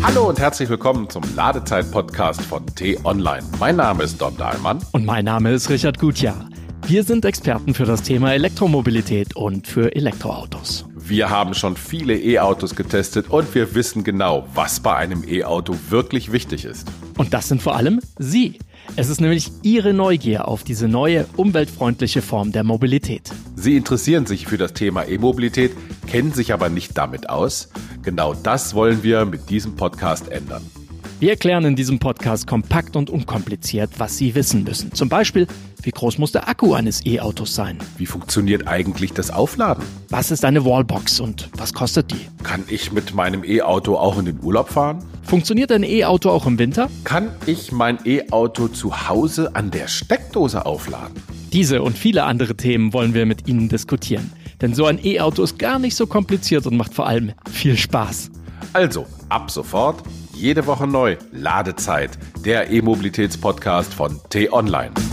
Hallo und herzlich willkommen zum Ladezeit-Podcast von T-Online. Mein Name ist Don Dahlmann. Und mein Name ist Richard Gutjahr. Wir sind Experten für das Thema Elektromobilität und für Elektroautos. Wir haben schon viele E-Autos getestet und wir wissen genau, was bei einem E-Auto wirklich wichtig ist. Und das sind vor allem Sie. Es ist nämlich Ihre Neugier auf diese neue, umweltfreundliche Form der Mobilität. Sie interessieren sich für das Thema E-Mobilität, kennen sich aber nicht damit aus. Genau das wollen wir mit diesem Podcast ändern. Wir erklären in diesem Podcast kompakt und unkompliziert, was Sie wissen müssen. Zum Beispiel, wie groß muss der Akku eines E-Autos sein? Wie funktioniert eigentlich das Aufladen? Was ist eine Wallbox und was kostet die? Kann ich mit meinem E-Auto auch in den Urlaub fahren? Funktioniert ein E-Auto auch im Winter? Kann ich mein E-Auto zu Hause an der Steckdose aufladen? Diese und viele andere Themen wollen wir mit Ihnen diskutieren. Denn so ein E-Auto ist gar nicht so kompliziert und macht vor allem viel Spaß. Also, ab sofort, jede Woche neu, Ladezeit, der E-Mobilitäts-Podcast von T-Online.